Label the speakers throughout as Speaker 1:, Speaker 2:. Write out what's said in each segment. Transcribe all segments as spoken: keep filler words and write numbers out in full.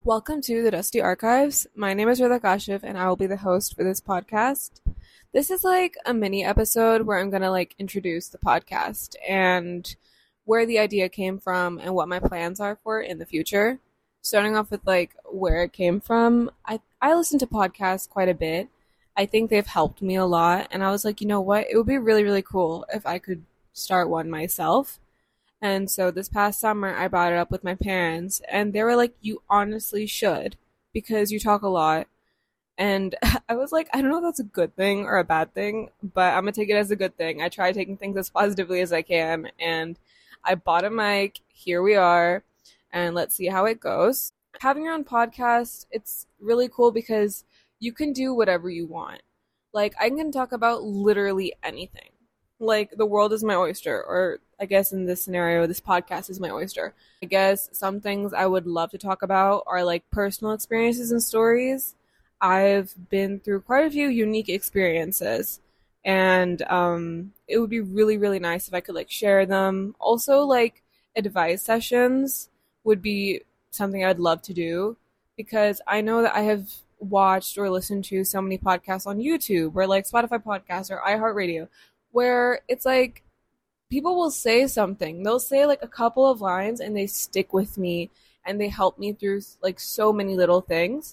Speaker 1: Welcome to the Dusty Archives. My name is Rita Kashiv, and I will be the host for this podcast. This is like a mini episode where I'm gonna like introduce the podcast and where the idea came from and what my plans are for it in the future. Starting off with like where it came from, I I listen to podcasts quite a bit. I think they've helped me a lot, and I was like, you know what? It would be really really cool if I could start one myself. And so this past summer, I brought it up with my parents, and they were like, you honestly should, because you talk a lot. And I was like, I don't know if that's a good thing or a bad thing, but I'm gonna take it as a good thing. I try taking things as positively as I can, and I bought a mic. Here we are, and let's see how it goes. Having your own podcast, it's really cool because you can do whatever you want. Like, I can talk about literally anything. Like, the world is my oyster, or I guess in this scenario, this podcast is my oyster. I guess some things I would love to talk about are like personal experiences and stories. I've been through quite a few unique experiences, and um, it would be really, really nice if I could like share them. Also, like advice sessions would be something I'd love to do because I know that I have watched or listened to so many podcasts on YouTube or like Spotify podcasts or iHeartRadio where it's like people will say something. They'll say like a couple of lines and they stick with me and they help me through like so many little things.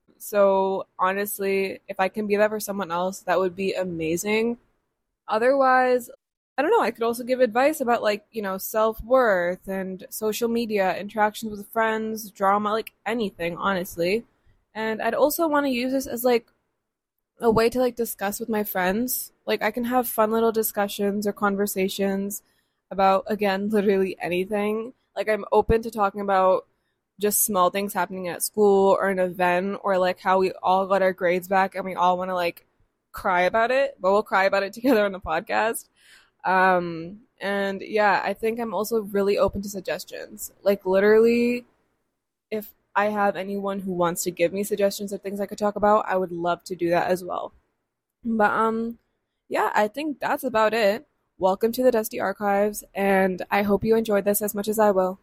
Speaker 1: So honestly, if I can be that for someone else, that would be amazing. Otherwise, I don't know, I could also give advice about like, you know, self-worth and social media, interactions with friends, drama, like anything, honestly. And I'd also want to use this as like a way to like discuss with my friends. Like I can have fun little discussions or conversations about again literally anything. Like I'm open to talking about just small things happening at school or an event or like how we all got our grades back and we all want to like cry about it, but we'll cry about it together on the podcast. Um and yeah, I think I'm also really open to suggestions. Like literally if I have anyone who wants to give me suggestions of things I could talk about, I would love to do that as well. But um yeah, I think that's about it. Welcome to the Dusty Archives, and I hope you enjoyed this as much as I will.